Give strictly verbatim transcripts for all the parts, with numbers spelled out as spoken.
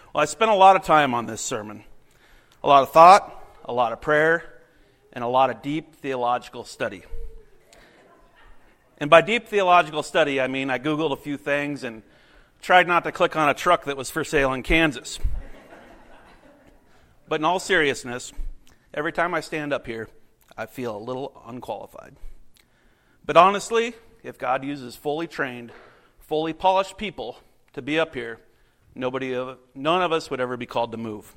Well, I spent a lot of time on this sermon. A lot of thought, a lot of prayer, and a lot of deep theological study. And by deep theological study, I mean I Googled a few things and tried not to click on a truck that was for sale in Kansas. But in all seriousness, every time I stand up here, I feel a little unqualified. But honestly, if God uses fully trained, fully polished people to be up here, nobody, of, none of us would ever be called to move.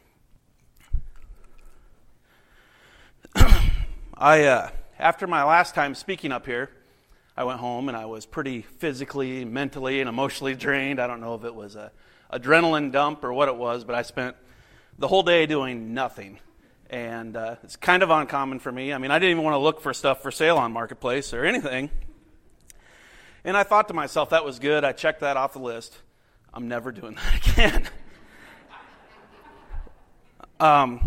I, uh, after my last time speaking up here, I went home and I was pretty physically, mentally, and emotionally drained. I don't know if it was a adrenaline dump or what it was, but I spent the whole day doing nothing. And uh, it's kind of uncommon for me. I mean, I didn't even want to look for stuff for sale on Marketplace or anything. And I thought to myself, that was good. I checked that off the list. I'm never doing that again. um,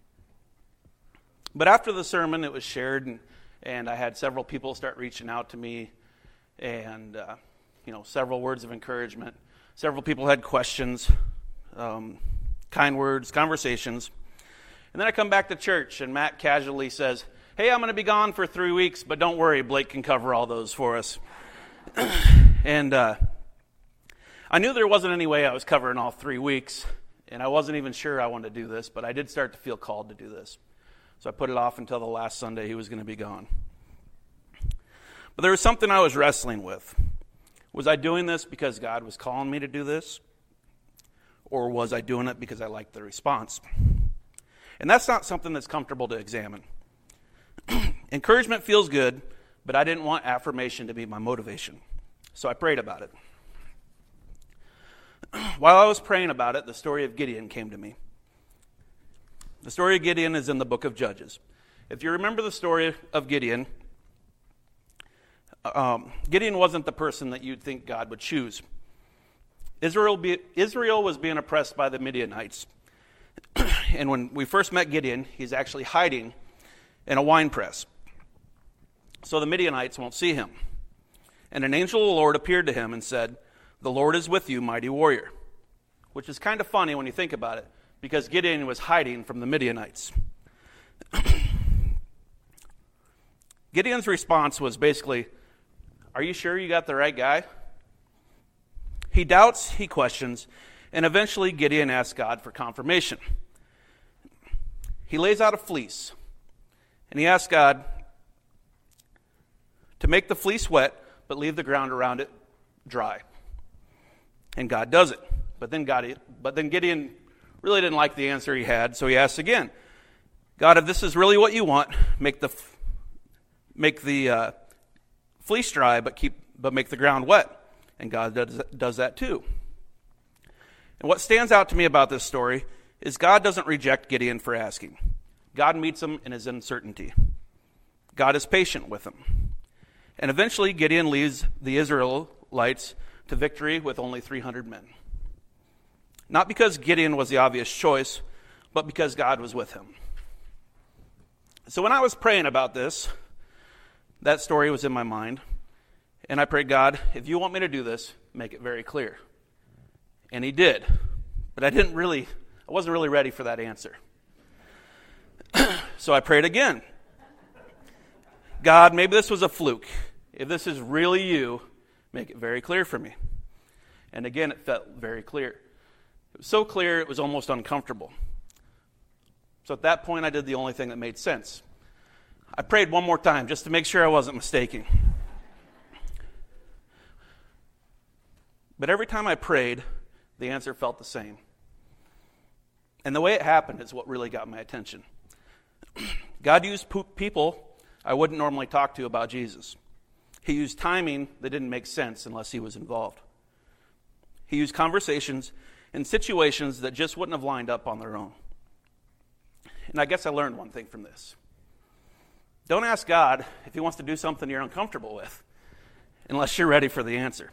but after the sermon, it was shared, and, and I had several people start reaching out to me, and uh, you know, several words of encouragement. Several people had questions, um, kind words, conversations. And then I come back to church, and Matt casually says, "Hey, I'm going to be gone for three weeks, but don't worry, Blake can cover all those for us." and uh, I knew there wasn't any way I was covering all three weeks, and I wasn't even sure I wanted to do this, but I did start to feel called to do this. So I put it off until the last Sunday he was going to be gone. But there was something I was wrestling with. Was I doing this because God was calling me to do this? Or was I doing it because I liked the response? And that's not something that's comfortable to examine. Encouragement feels good, but I didn't want affirmation to be my motivation. So I prayed about it. While I was praying about it, the story of Gideon came to me. The story of Gideon is in the book of Judges. If you remember the story of Gideon, um, Gideon wasn't the person that you'd think God would choose. Israel, be, Israel was being oppressed by the Midianites. And when we first met Gideon, he's actually hiding in a wine press, so the Midianites won't see him. And an angel of the Lord appeared to him and said, "The Lord is with you, mighty warrior." Which is kind of funny when you think about it, because Gideon was hiding from the Midianites. Gideon's response was basically, "Are you sure you got the right guy?" He doubts, he questions, and eventually Gideon asks God for confirmation. He lays out a fleece, and he asks God to make the fleece wet, but leave the ground around it dry. And God does it. But then God, but then Gideon really didn't like the answer he had, so he asks again, "God, if this is really what you want, make the make the uh, fleece dry, but keep but make the ground wet." And God does, does that too. And what stands out to me about this story is God doesn't reject Gideon for asking. God meets him in his uncertainty. God is patient with him. And eventually Gideon leads the Israelites to victory with only three hundred men. Not because Gideon was the obvious choice, but because God was with him. So when I was praying about this, that story was in my mind. And I prayed, "God, if you want me to do this, make it very clear." And he did. But I didn't really, I wasn't really ready for that answer. So I prayed again. "God, maybe this was a fluke. If this is really you, make it very clear for me." And again, it felt very clear. It was so clear, it was almost uncomfortable. So at that point, I did the only thing that made sense. I prayed one more time just to make sure I wasn't mistaken. But every time I prayed, the answer felt the same. And the way it happened is what really got my attention. God used people I wouldn't normally talk to about Jesus. He used timing that didn't make sense unless he was involved. He used conversations in situations that just wouldn't have lined up on their own. And I guess I learned one thing from this. Don't ask God if he wants to do something you're uncomfortable with, unless you're ready for the answer.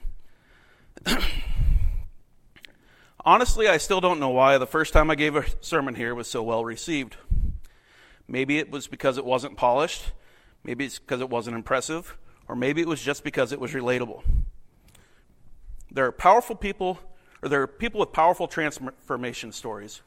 Honestly, I still don't know why the first time I gave a sermon here was so well received. Maybe it was because it wasn't polished. Maybe it's because it wasn't impressive. Or maybe it was just because it was relatable. There are powerful people or they're people with powerful transformation stories.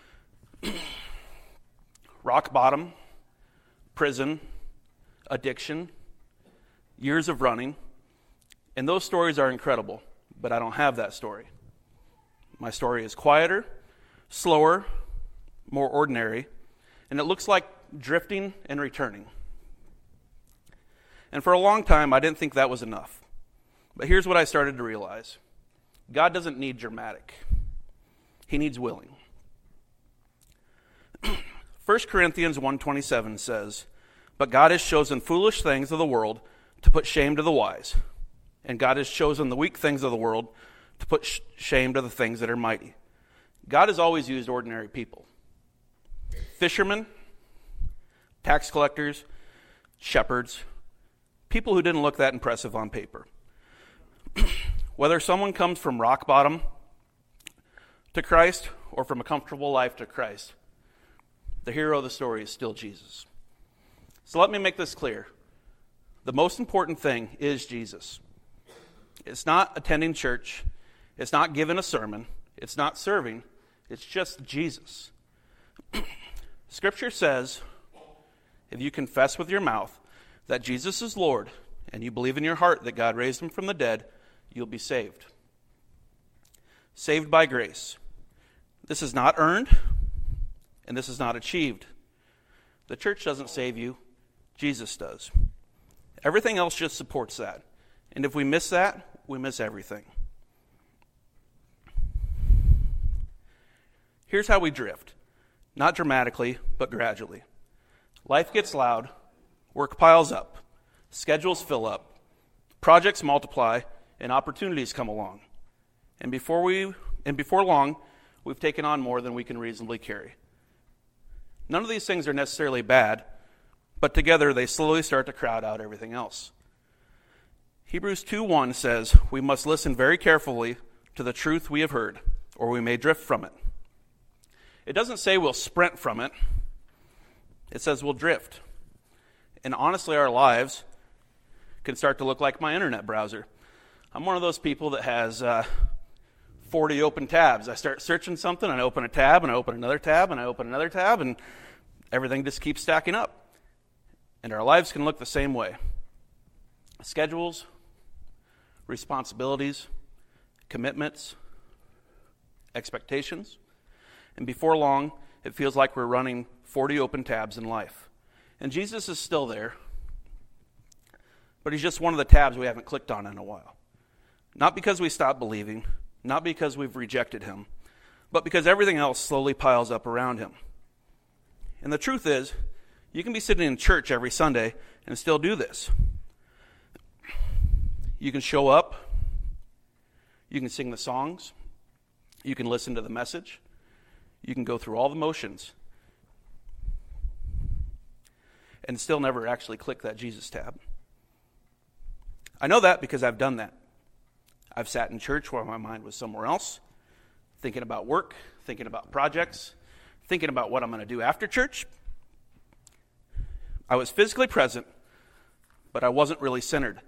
Rock bottom, prison, addiction, years of running, and those stories are incredible, but I don't have that story. My story is quieter, slower, more ordinary, and it looks like drifting and returning. And for a long time, I didn't think that was enough. But here's what I started to realize. God doesn't need dramatic. He needs willing. First Corinthians one twenty-seven says, "But God has chosen foolish things of the world to put shame to the wise. And God has chosen the weak things of the world to put sh- shame to the things that are mighty." God has always used ordinary people. Fishermen, tax collectors, shepherds, people who didn't look that impressive on paper. Whether someone comes from rock bottom to Christ or from a comfortable life to Christ, the hero of the story is still Jesus. So let me make this clear. The most important thing is Jesus. It's not attending church. It's not giving a sermon. It's not serving. It's just Jesus. Scripture says, if you confess with your mouth that Jesus is Lord and you believe in your heart that God raised him from the dead, you'll be saved. Saved by grace. This is not earned, and this is not achieved. The church doesn't save you. Jesus does. Everything else just supports that. And if we miss that, we miss everything. Here's how we drift. Not dramatically, but gradually. Life gets loud. Work piles up. Schedules fill up. Projects multiply, and opportunities come along. And before we and before long, we've taken on more than we can reasonably carry. None of these things are necessarily bad, but together they slowly start to crowd out everything else. Hebrews two one says, "We must listen very carefully to the truth we have heard, or we may drift from it." It doesn't say we'll sprint from it. It says we'll drift. And honestly, our lives can start to look like my internet browser. I'm one of those people that has uh, forty open tabs. I start searching something, and I open a tab, and I open another tab, and I open another tab, and everything just keeps stacking up. And our lives can look the same way. Schedules, responsibilities, commitments, expectations. And before long, it feels like we're running forty open tabs in life. And Jesus is still there, but he's just one of the tabs we haven't clicked on in a while. Not because we stopped believing, not because we've rejected him, but because everything else slowly piles up around him. And the truth is, you can be sitting in church every Sunday and still do this. You can show up, you can sing the songs, you can listen to the message, you can go through all the motions, and still never actually click that Jesus tab. I know that because I've done that. I've sat in church where my mind was somewhere else, thinking about work, thinking about projects, thinking about what I'm going to do after church. I was physically present, but I wasn't really centered.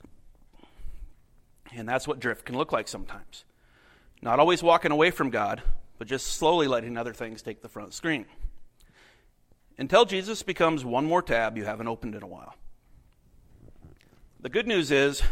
And that's what drift can look like sometimes. Not always walking away from God, but just slowly letting other things take the front screen. Until Jesus becomes one more tab you haven't opened in a while. The good news is,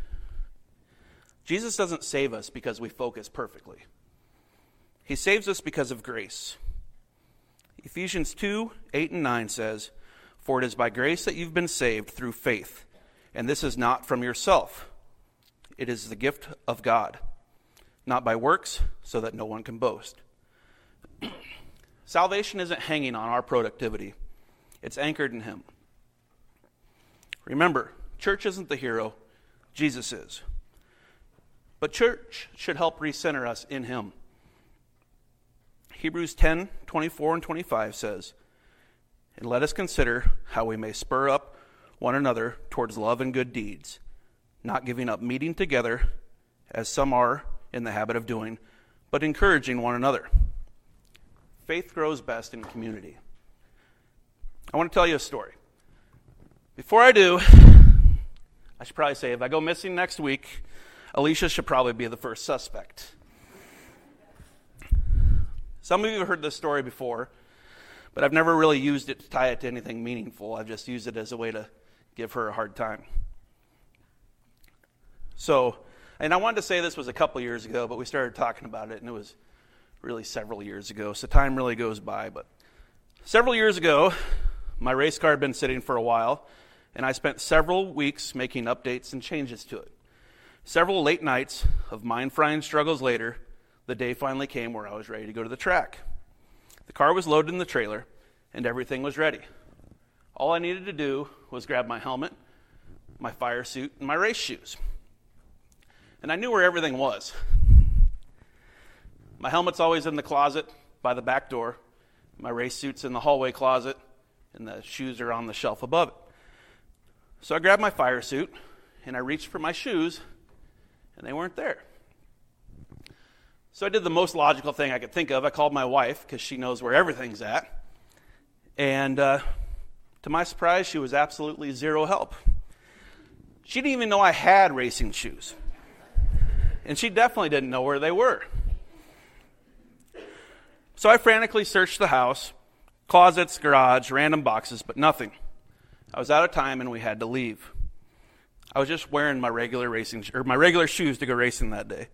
Jesus doesn't save us because we focus perfectly. He saves us because of grace. Ephesians two, eight and nine says, "For it is by grace that you've been saved through faith, and this is not from yourself. It is the gift of God, not by works, so that no one can boast." Salvation isn't hanging on our productivity. It's anchored in him. Remember, church isn't the hero. Jesus is. But church should help recenter us in him. Hebrews ten, twenty-four and twenty-five says, "And let us consider how we may spur up one another towards love and good deeds, not giving up meeting together, as some are in the habit of doing, but encouraging one another." Faith grows best in community. I want to tell you a story. Before I do, I should probably say, if I go missing next week, Alicia should probably be the first suspect. Some of you have heard this story before, but I've never really used it to tie it to anything meaningful. I've just used it as a way to give her a hard time. So, and I wanted to say this was a couple years ago, but we started talking about it, and it was really several years ago, so time really goes by. But several years ago, my race car had been sitting for a while, and I spent several weeks making updates and changes to it. Several late nights of mind-frying struggles later, the day finally came where I was ready to go to the track. The car was loaded in the trailer, and everything was ready. All I needed to do was grab my helmet, my fire suit, and my race shoes. And I knew where everything was. My helmet's always in the closet by the back door. My race suit's in the hallway closet, and the shoes are on the shelf above it. So I grabbed my fire suit, and I reached for my shoes, and they weren't there. So I did the most logical thing I could think of. I called my wife, because she knows where everything's at. And uh, to my surprise, she was absolutely zero help. She didn't even know I had racing shoes. And she definitely didn't know where they were. So I frantically searched the house, closets, garage, random boxes, but nothing. I was out of time, and we had to leave. I was just wearing my regular racing or my regular shoes to go racing that day.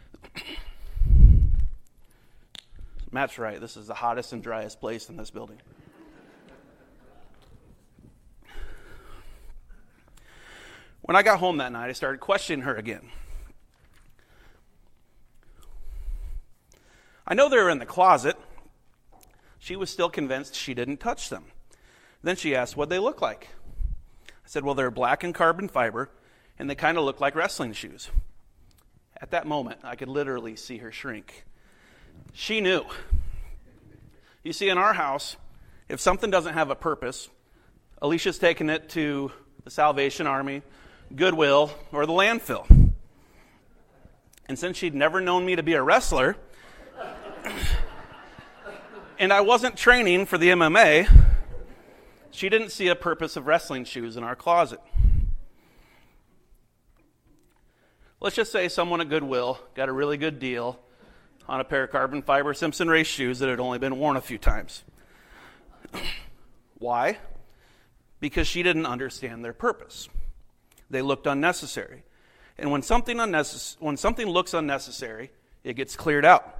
Matt's right. This is the hottest and driest place in this building. When I got home that night, I started questioning her again. I know they were in the closet. She was still convinced she didn't touch them. Then she asked what they look like. I said, well, they're black and carbon fiber, and they kind of look like wrestling shoes. At that moment, I could literally see her shrink. She knew. You see, in our house, if something doesn't have a purpose, Alicia's taking it to the Salvation Army, Goodwill, or the landfill. And since she'd never known me to be a wrestler, and I wasn't training for the M M A, she didn't see a purpose of wrestling shoes in our closet. Let's just say someone at Goodwill got a really good deal on a pair of carbon fiber Simpson race shoes that had only been worn a few times. Why? Because she didn't understand their purpose. They looked unnecessary. And when something unnecess- when something looks unnecessary, it gets cleared out.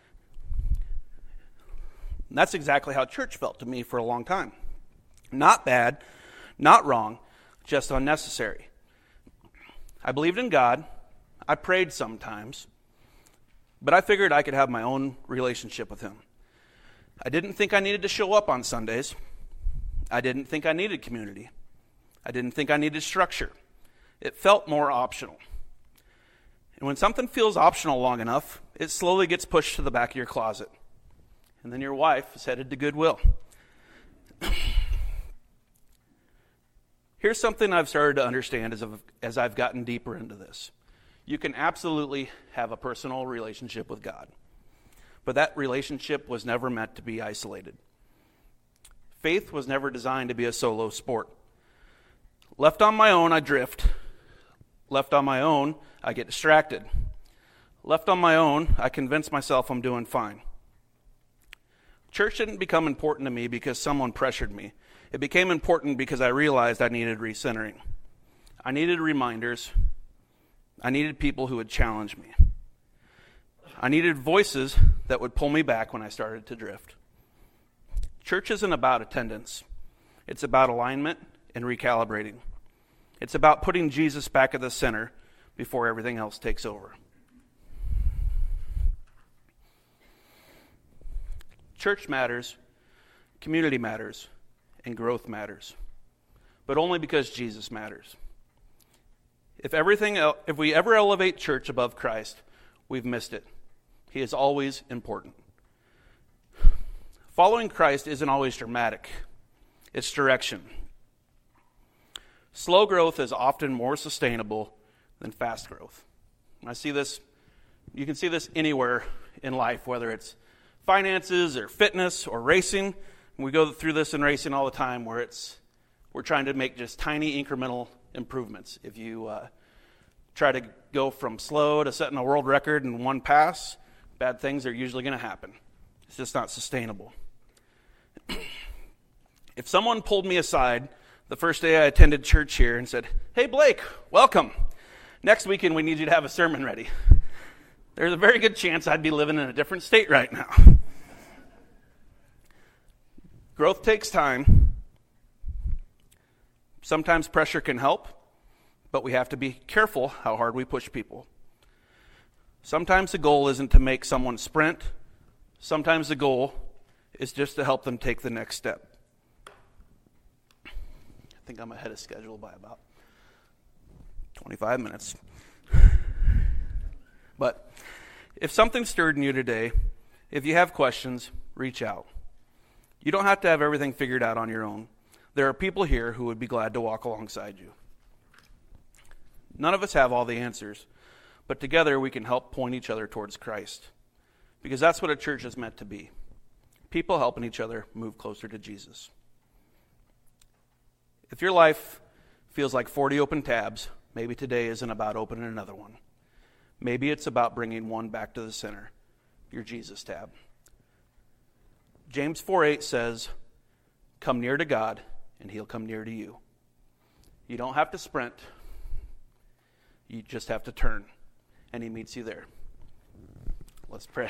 And that's exactly how church felt to me for a long time. Not bad, not wrong, just unnecessary. I believed in God. I prayed sometimes. But I figured I could have my own relationship with him. I didn't think I needed to show up on Sundays. I didn't think I needed community. I didn't think I needed structure. It felt more optional. And when something feels optional long enough, it slowly gets pushed to the back of your closet. And then your wife is headed to Goodwill. Here's something I've started to understand as I've, as I've gotten deeper into this. You can absolutely have a personal relationship with God, but that relationship was never meant to be isolated. Faith was never designed to be a solo sport. Left on my own, I drift. Left on my own, I get distracted. Left on my own, I convince myself I'm doing fine. Church didn't become important to me because someone pressured me. It became important because I realized I needed recentering. I needed reminders. I needed people who would challenge me. I needed voices that would pull me back when I started to drift. Church isn't about attendance. It's about alignment and recalibrating. It's about putting Jesus back at the center before everything else takes over. Church matters, community matters, and growth matters, but only because Jesus matters. If everything, el- if we ever elevate church above Christ, we've missed it. He is always important. Following Christ isn't always dramatic. It's direction. Slow growth is often more sustainable than fast growth. I see this, you can see this anywhere in life, whether it's finances or fitness or racing. We go through this in racing all the time where it's we're trying to make just tiny incremental improvements. If you uh, try to go from slow to setting a world record in one pass, bad things are usually going to happen. It's just not sustainable. If someone pulled me aside the first day I attended church here and said, "Hey Blake, welcome. Next weekend we need you to have a sermon ready," there's a very good chance I'd be living in a different state right now. Growth takes time. Sometimes pressure can help, but we have to be careful how hard we push people. Sometimes the goal isn't to make someone sprint. Sometimes the goal is just to help them take the next step. I think I'm ahead of schedule by about twenty-five minutes. But if something stirred in you today, if you have questions, reach out. You don't have to have everything figured out on your own. There are people here who would be glad to walk alongside you. None of us have all the answers, but together we can help point each other towards Christ. Because that's what a church is meant to be. People helping each other move closer to Jesus. If your life feels like forty open tabs, maybe today isn't about opening another one. Maybe it's about bringing one back to the center, your Jesus tab. James four eight says, "Come near to God, and he'll come near to you." You don't have to sprint. You just have to turn, and he meets you there. Let's pray.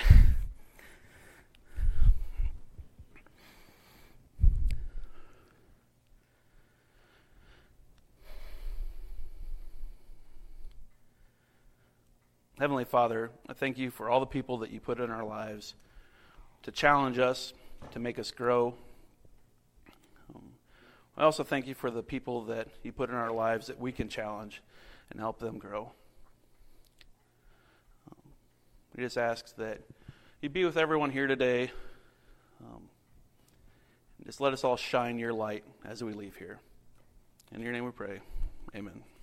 Heavenly Father, I thank you for all the people that you put in our lives to challenge us, to make us grow. Um, I also thank you for the people that you put in our lives that we can challenge and help them grow. Um, we just ask that you be with everyone here today. Um, just let us all shine your light as we leave here. In your name we pray. Amen.